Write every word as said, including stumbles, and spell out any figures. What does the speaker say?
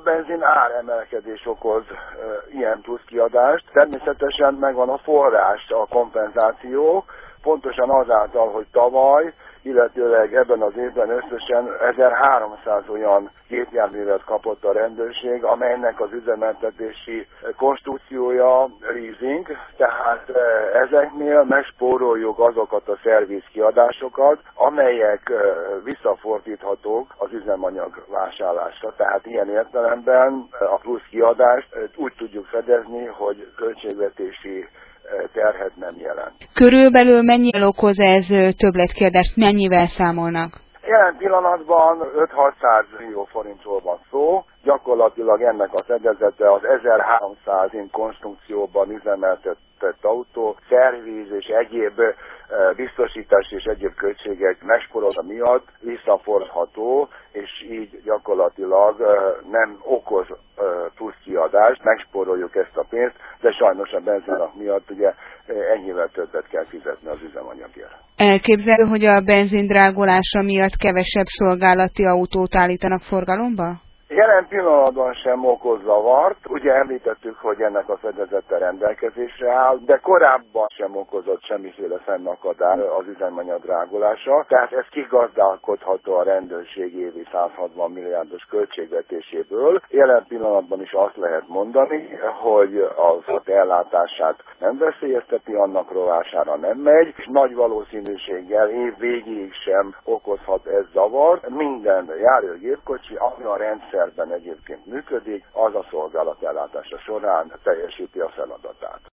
benzin áremelkedés okoz e, ilyen plusz kiadást. Természetesen megvan a forrás, a kompenzáció, pontosan azáltal, hogy tavaly, illetőleg ebben az évben összesen ezerháromszáz olyan gépjárművet kapott a rendőrség, amelynek az üzemeltetési konstrukciója leasing, tehát ezeknél megspóroljuk azokat a szervizkiadásokat, amelyek visszafordíthatók az üzemanyag vásárlásra. Tehát ilyen értelemben a plusz kiadást úgy tudjuk fedezni, hogy költségvetési terhet nem jelent. Körülbelül mennyi okoz ez többletkiadást, mennyivel számolnak? Jelen pillanatban öt-hatszáz millió forintról van szó, gyakorlatilag ennek a fedezete az ezerháromszáz konstrukcióban üzemeltetett autó, szerviz és egyéb biztosítás és egyéb költségek megsporolása miatt visszafordható, és így gyakorlatilag nem okoz plusz kiadást, megspóroljuk ezt a pénzt, de sajnos a benzinak miatt ugye ennyivel többet kell fizetni az üzemanyagért. Elképzelhető, hogy a benzin drágulása miatt kevesebb szolgálati autót állítanak forgalomba? Jelen pillanatban sem okoz zavart. Ugye említettük, hogy ennek a fedezete rendelkezésre áll, de korábban sem okozott semmiféle fennakadás az üzemanyag drágulása, tehát ez kigazdálkodható a rendőrség évi száz hatvan milliárdos költségvetéséből. Jelen pillanatban is azt lehet mondani, hogy az ellátását nem veszélyezteti, annak rovására nem megy, és nagy valószínűséggel év végéig sem okozhat ez zavart. Minden járőrgépkocsi, ami a rendszer egyébként működik, az a szolgálat ellátása során teljesíti a feladatát.